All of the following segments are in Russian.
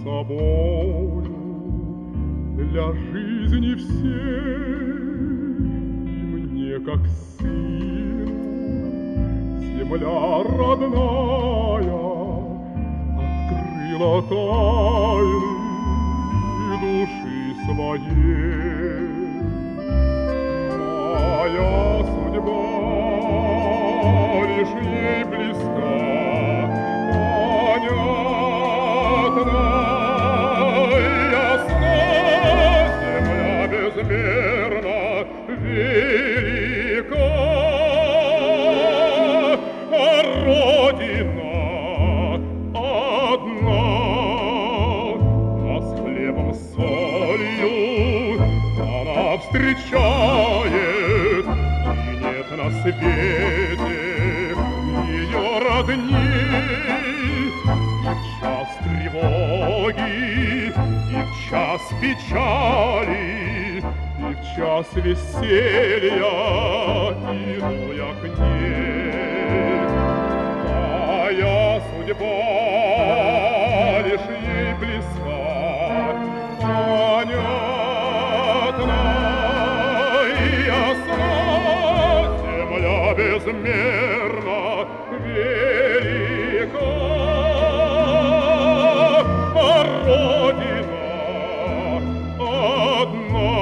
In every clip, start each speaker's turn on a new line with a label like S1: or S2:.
S1: собою для жизни всей. И мне, как сыну, земля родная открыла тайны души своей. Моя судьба лишь ей близка, понятна и ясна. Земля безмерно велика, а Родина одна. Нас хлебом, солью она встречает, и нет на свете ее родней. И в час тревоги, и в час печали, и в час веселья иду я к ней. Моя судьба лишь ей близка, понятна и ясна. Земля безмерно велика, а Родина одна.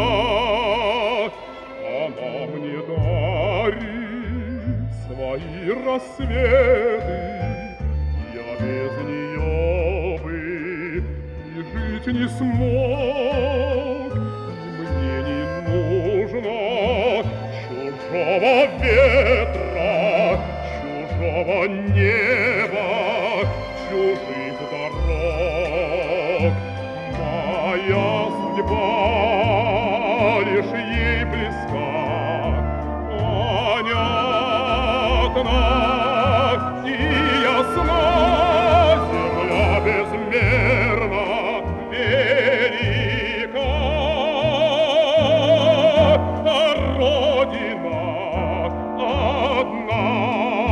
S1: Она мне дарит свои рассветы, я без нее бы и жить не смог. И мне не нужно чужого ветра, чужого неба, чужих дорог. Моя судьба лишь ей близка, понятна и ясна. Земля безмерно велика, а Родина одна.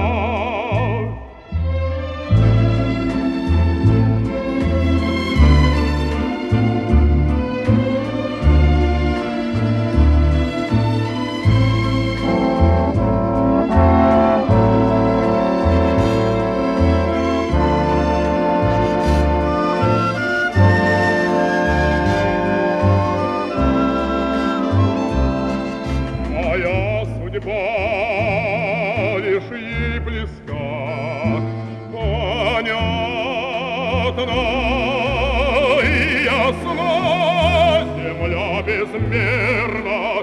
S1: Моя судьба лишь ей близка, понятна и ясна. Земля безмерна